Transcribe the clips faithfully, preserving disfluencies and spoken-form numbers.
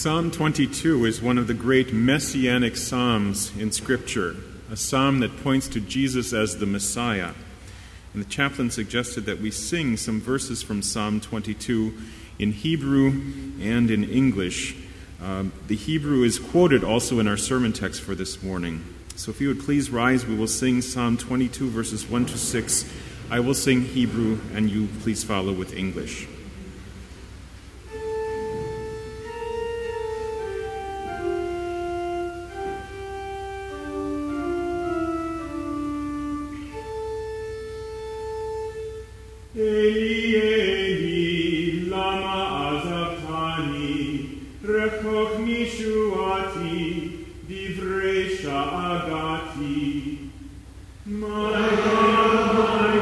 Psalm twenty-two is one of the great messianic psalms in Scripture, a psalm that points to Jesus as the Messiah. And the chaplain suggested that we sing some verses from Psalm twenty-two in Hebrew and in English. Um, the Hebrew is quoted also in our sermon text for this morning. So if you would please rise, we will sing Psalm twenty-two, verses one to six. I will sing Hebrew, and you please follow with English. Eli, Eli, lama azabtani, rechoch mishuati, divrei sha'agati. My God, my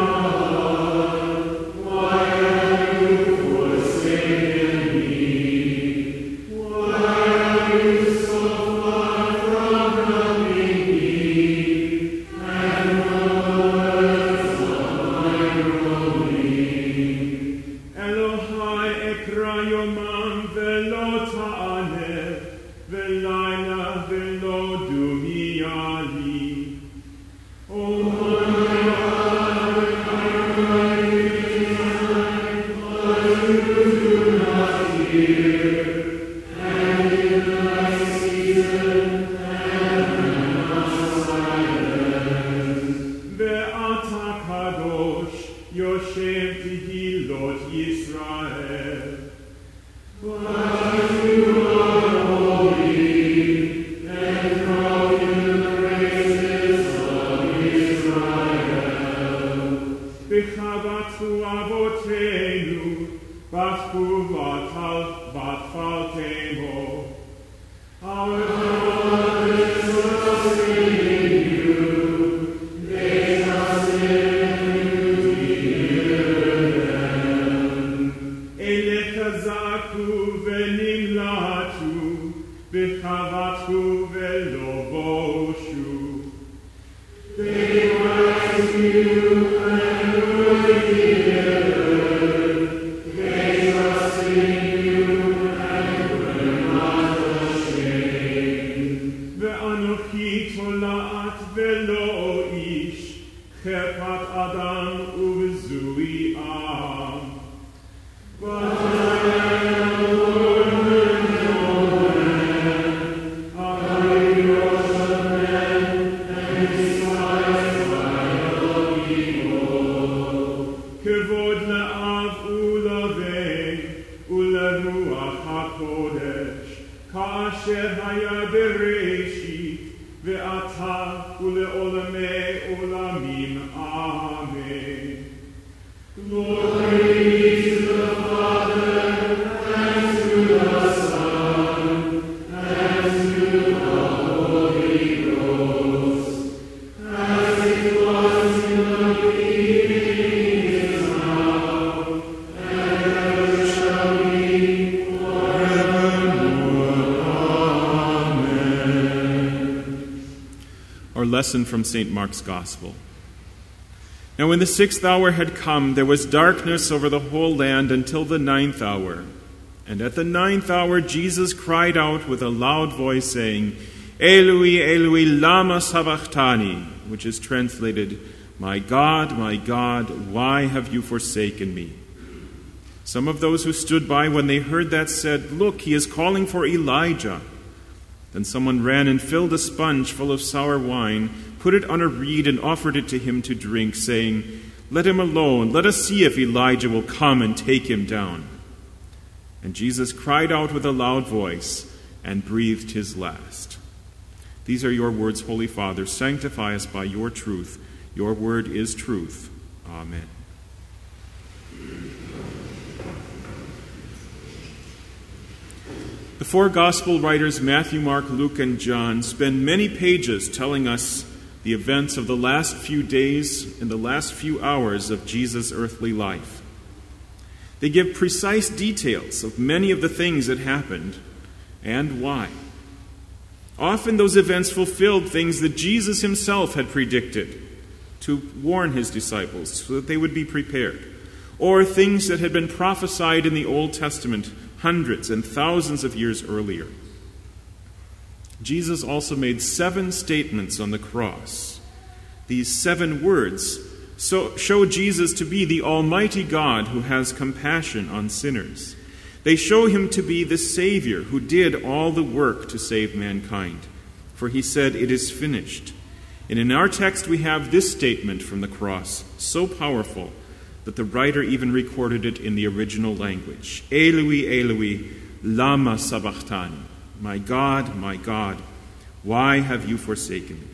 God, why have you forsaken me? Why are you so far from helping me? And the words of my groaning. Elohai ekra yomam velo ta'aneh, velayla velo dumiyali. Oh my God, I cry tonight, but you do not hear. And in thy season, heaven not silent. Ve'ata kadosh, yoshev tehilot Yisrael. But you are holy, enthroned in the praises of Israel. B'chavatu avotenu, b'chu v'atfaltemo. Our fathers trusted in you, they trusted you to hear them. Elechazaku v'nimlatu, b'chavatu v'lo boshu. They rise you and were delivered. They trust in you and were not ashamed. Ve'anochi tola'at ve'lo ish, chepat adam u'v'zui am. But I am a woman, no man. I Rosh of men, and despised by all people. Kevod le'av u'lavei, u'leruach hakodesh, ka'asher haya bereshit, ve'ata u'le'olamei olamim. Amen. Glory be to the Father, and to the Son, and to the Holy Ghost, as it was in the beginning, is now, and ever shall be, forevermore. Amen. Our lesson from Saint Mark's Gospel. Now when the sixth hour had come, there was darkness over the whole land until the ninth hour. And at the ninth hour Jesus cried out with a loud voice, saying, Eloi, Eloi, lama sabachthani, which is translated, My God, my God, why have you forsaken me? Some of those who stood by when they heard that said, Look, he is calling for Elijah. Then someone ran and filled a sponge full of sour wine, put it on a reed and offered it to him to drink, saying, Let him alone, let us see if Elijah will come and take him down. And Jesus cried out with a loud voice and breathed his last. These are your words, Holy Father. Sanctify us by your truth. Your word is truth. Amen. The four gospel writers, Matthew, Mark, Luke, and John, spend many pages telling us the events of the last few days and the last few hours of Jesus' earthly life. They give precise details of many of the things that happened and why. Often those events fulfilled things that Jesus himself had predicted to warn his disciples so that they would be prepared, or things that had been prophesied in the Old Testament hundreds and thousands of years earlier. Jesus also made seven statements on the cross. These seven words so show Jesus to be the Almighty God who has compassion on sinners. They show him to be the Savior who did all the work to save mankind. For he said, "It is finished." And in our text we have this statement from the cross, so powerful that the writer even recorded it in the original language. "Eloi, Eloi, lama sabachthani." My God, my God, why have you forsaken me?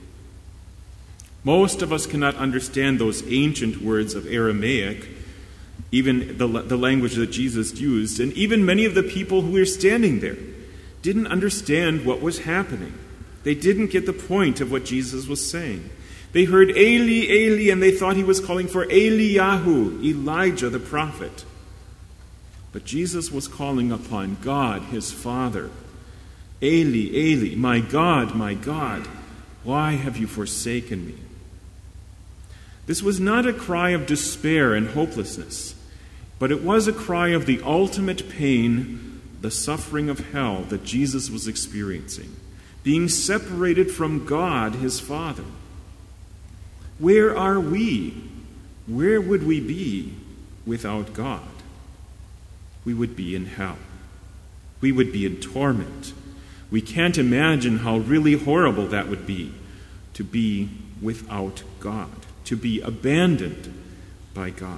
Most of us cannot understand those ancient words of Aramaic, even the, the language that Jesus used, and even many of the people who were standing there didn't understand what was happening. They didn't get the point of what Jesus was saying. They heard Eli, Eli, and they thought he was calling for Eliyahu, Elijah the prophet. But Jesus was calling upon God, his Father. "Eli, Eli, my God, my God, why have you forsaken me?" This was not a cry of despair and hopelessness, but it was a cry of the ultimate pain, the suffering of hell that Jesus was experiencing, being separated from God, his Father. Where are we? Where would we be without God? We would be in hell. We would be in torment. We can't imagine how really horrible that would be, to be without God, to be abandoned by God.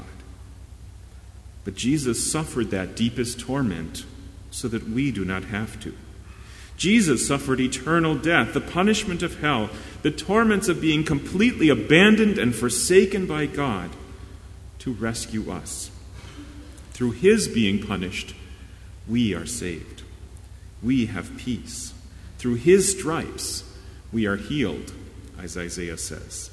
But Jesus suffered that deepest torment so that we do not have to. Jesus suffered eternal death, the punishment of hell, the torments of being completely abandoned and forsaken by God to rescue us. Through his being punished, we are saved. We have peace. Through his stripes, we are healed, as Isaiah says.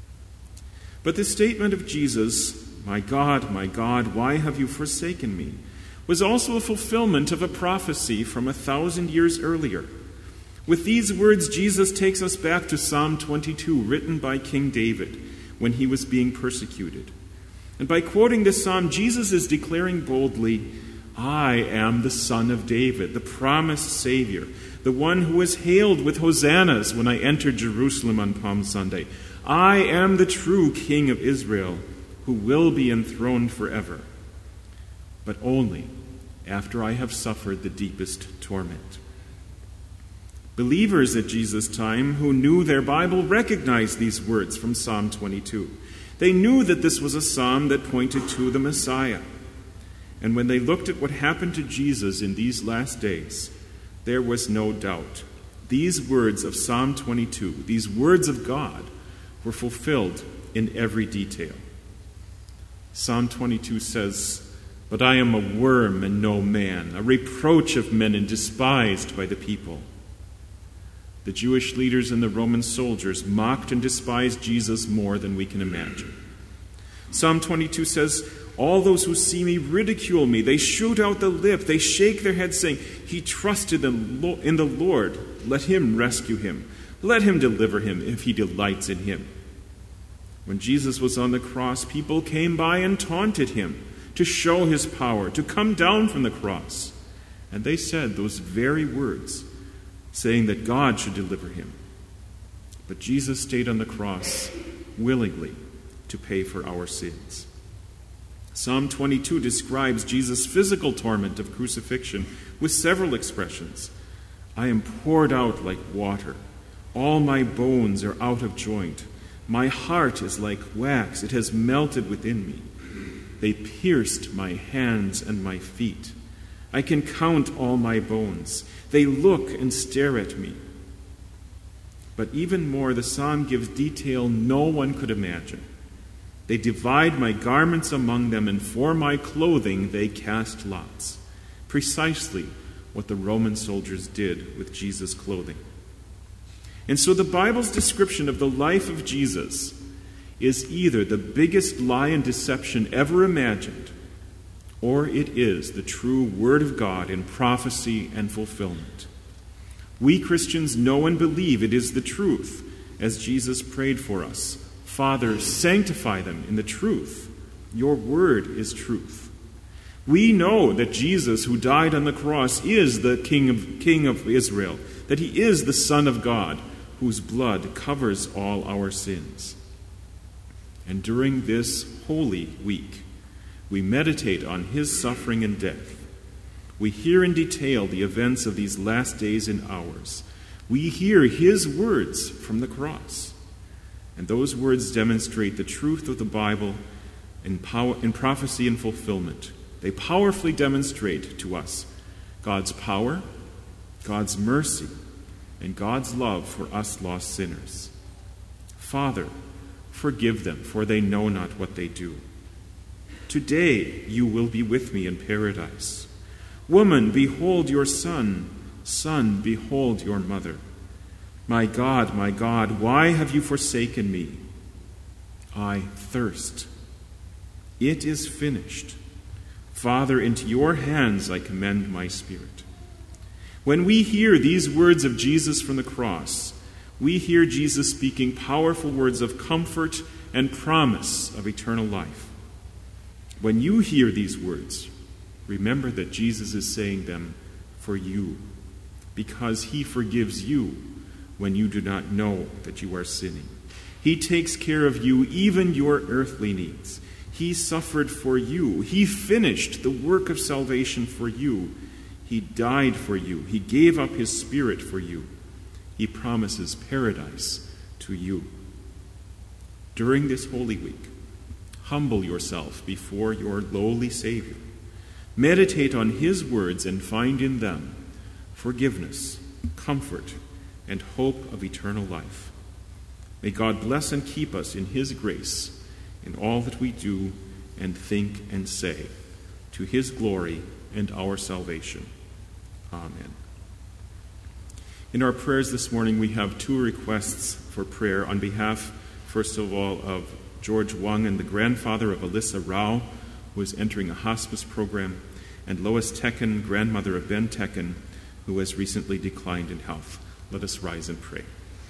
But the statement of Jesus, "My God, my God, why have you forsaken me?" was also a fulfillment of a prophecy from a thousand years earlier. With these words, Jesus takes us back to Psalm twenty-two, written by King David when he was being persecuted. And by quoting this psalm, Jesus is declaring boldly, "I am the Son of David, the promised Savior, the one who was hailed with hosannas when I entered Jerusalem on Palm Sunday. I am the true King of Israel, who will be enthroned forever, but only after I have suffered the deepest torment." Believers at Jesus' time who knew their Bible recognized these words from Psalm twenty-two. They knew that this was a psalm that pointed to the Messiah. And when they looked at what happened to Jesus in these last days, there was no doubt. These words of Psalm twenty-two, these words of God, were fulfilled in every detail. Psalm twenty-two says, "But I am a worm and no man, a reproach of men and despised by the people." The Jewish leaders and the Roman soldiers mocked and despised Jesus more than we can imagine. Psalm twenty-two says, "All those who see me ridicule me. They shoot out the lip. They shake their heads, saying, 'He trusted in the Lord. Let him rescue him. Let him deliver him if he delights in him.'" When Jesus was on the cross, people came by and taunted him to show his power, to come down from the cross. And they said those very words, saying that God should deliver him. But Jesus stayed on the cross willingly to pay for our sins. Psalm twenty-two describes Jesus' physical torment of crucifixion with several expressions. "I am poured out like water. All my bones are out of joint. My heart is like wax. It has melted within me. They pierced my hands and my feet. I can count all my bones. They look and stare at me." But even more, the psalm gives detail no one could imagine. "They divide my garments among them, and for my clothing they cast lots." Precisely what the Roman soldiers did with Jesus' clothing. And so the Bible's description of the life of Jesus is either the biggest lie and deception ever imagined, or it is the true Word of God in prophecy and fulfillment. We Christians know and believe it is the truth, as Jesus prayed for us. "Father, sanctify them in the truth. Your word is truth." We know that Jesus, who died on the cross, is the King of, King of Israel, that he is the Son of God, whose blood covers all our sins. And during this Holy Week, we meditate on his suffering and death. We hear in detail the events of these last days and hours. We hear his words from the cross. And those words demonstrate the truth of the Bible in, power, in prophecy and fulfillment. They powerfully demonstrate to us God's power, God's mercy, and God's love for us lost sinners. Father, forgive them, for they know not what they do. Today you will be with me in paradise. Woman, behold your son. Son, behold your mother. My God, my God, why have you forsaken me? I thirst. It is finished. Father, into your hands I commend my spirit. When we hear these words of Jesus from the cross, we hear Jesus speaking powerful words of comfort and promise of eternal life. When you hear these words, remember that Jesus is saying them for you, because he forgives you when you do not know that you are sinning. He takes care of you, even your earthly needs. He suffered for you. He finished the work of salvation for you. He died for you. He gave up his spirit for you. He promises paradise to you. During this Holy Week, humble yourself before your lowly Savior. Meditate on his words and find in them forgiveness, comfort, and hope of eternal life. May God bless and keep us in his grace in all that we do and think and say, to his glory and our salvation. Amen. In our prayers this morning, we have two requests for prayer on behalf, first of all, of George Wang and the grandfather of Alyssa Rao, who is entering a hospice program, and Lois Tekken, grandmother of Ben Tekken, who has recently declined in health. Let us rise and pray.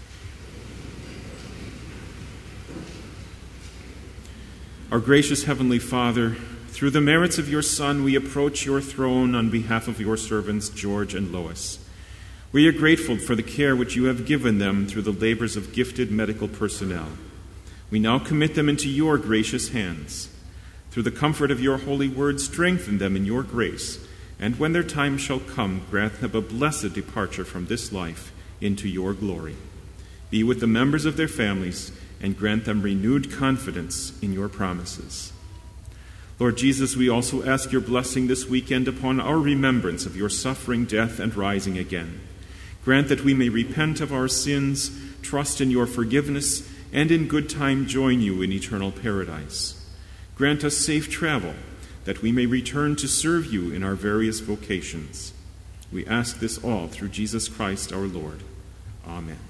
Our gracious Heavenly Father, through the merits of your Son, we approach your throne on behalf of your servants, George and Lois. We are grateful for the care which you have given them through the labors of gifted medical personnel. We now commit them into your gracious hands. Through the comfort of your holy word, strengthen them in your grace, and when their time shall come, grant them a blessed departure from this life into your glory. Be with the members of their families, and grant them renewed confidence in your promises. Lord Jesus, we also ask your blessing this weekend upon our remembrance of your suffering, death, and rising again. Grant that we may repent of our sins, trust in your forgiveness, and in good time join you in eternal paradise. Grant us safe travel, that we may return to serve you in our various vocations. We ask this all through Jesus Christ our Lord. Amen.